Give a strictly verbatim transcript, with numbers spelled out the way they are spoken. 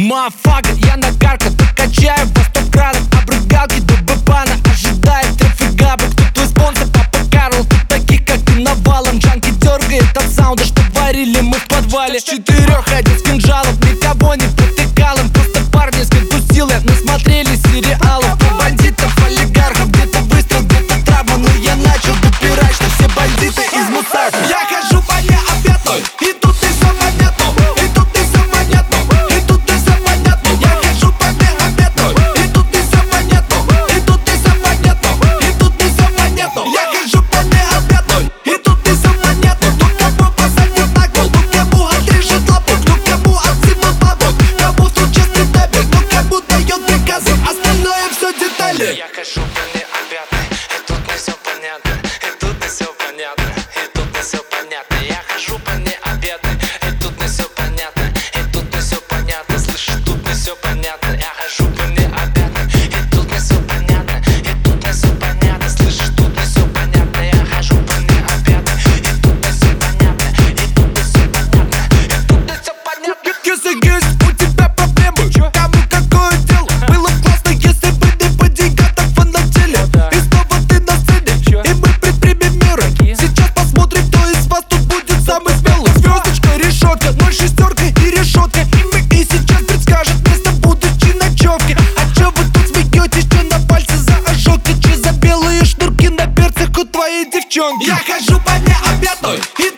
Мафака, я на карках, качаю по сто градов. Обрыгалки до бэбана, ожидает трафика. Кто твой спонсор, папа Карл? Тут таких, как ты, навалом. Джанки дергает от саунда, что варили мы в подвале. С четырех один с кинжалом, никого не протыкал им. Просто парни с контусилы насмотрели сериалов. Про бандитов, олигархов, где-то выстрел, где-то травма. Но я начал допирать, что все бандиты из мусорки. Я хожу по необъятной, и тут и все понятно, и тут и все понятно, и тут и все понятно. Я хожу по необъятной, и тут и все понятно, и тут и все понятно, и тут и все понятно. Я хожу по необъятной, и тут и все понятно. Кто кого посадил на кол, кто кому отрежет лапу, кто кому отсыпал бабок, кому тут честный дебет, кто кому дает приказы, остальное все детали. Я хожу по необъятной, и тут не все понятно, и тут не все понятно, и тут не все понятно. Я хожу по необъятной, и тут не все понятно, и тут не все понятно. Слышишь, тут не все понятно. Я хожу по необъятной, и тут не все понятно, и тут не все понятно. Слышишь, тут не все понятно. Я хожу по необъятной, и тут не все понятно, и тут не все понятно, и тут не все понятно. Если есть у тебя проблемы, кому какое дело? Было б классно, если бы не по деньгам фанатели. И снова ты на сцене, и мы предпримем меры. Сейчас посмотрим, кто из вас тут будет самый смелый. Звездочка, решетка, ноль шестерка и решетка. И мы и сейчас предскажет место будущей ночевки. А чё вы тут смеетесь, чё на пальце за ожоги? Чё за белые шнурки на перцах у твоей девчонки? Я хожу по необъятной, и